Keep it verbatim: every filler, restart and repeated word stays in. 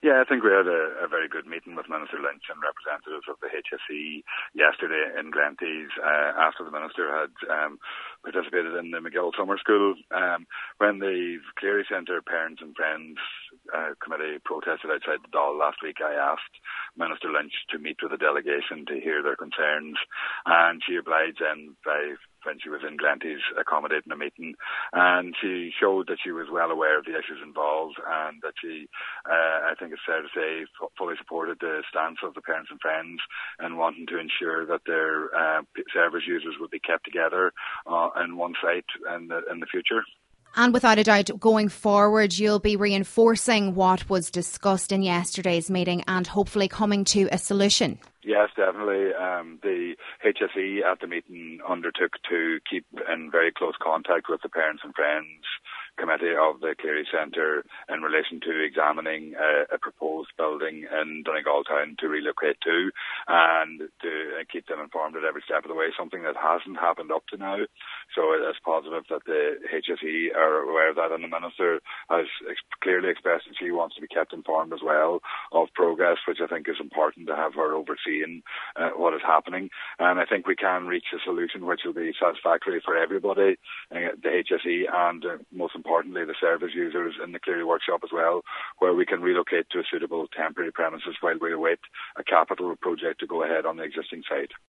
Yeah, I think we had a, a very good meeting with Minister Lynch and representatives of the H S E yesterday in Glenties uh, after the Minister had um, participated in the McGill Summer School. Um, when the Cleary Centre Parents and Friends uh, Committee protested outside the Dáil last week, I asked Minister Lynch to meet with the delegation to hear their concerns, and she obliged them by when she was in Glenties accommodating a meeting, and she showed that she was well aware of the issues involved, and that she, uh, I think it's fair to say, f- fully supported the stance of the Parents and Friends and wanting to ensure that their uh, service users would be kept together uh, in one site in the, in the future. And without a doubt, going forward, you'll be reinforcing what was discussed in yesterday's meeting and hopefully coming to a solution. Yes, definitely. Um, the H S E at the meeting undertook to keep in very close contact with the Parents and Friends Committee of the Cleary Centre in relation to examining a, a proposed building in Donegal Town to relocate to, and to keep them informed at every step of the way, something that hasn't happened up to now. So it's positive that the H S E are aware of that, and the Minister has ex- clearly expressed that she wants to be kept informed as well of progress, which I think is important to have her overseeing uh, what is happening. And I think we can reach a solution which will be satisfactory for everybody, uh, the H S E and uh, most importantly the service users in the Cleary workshop as well, where we can relocate to a suitable temporary premises while we await a capital project to go ahead on the existing site.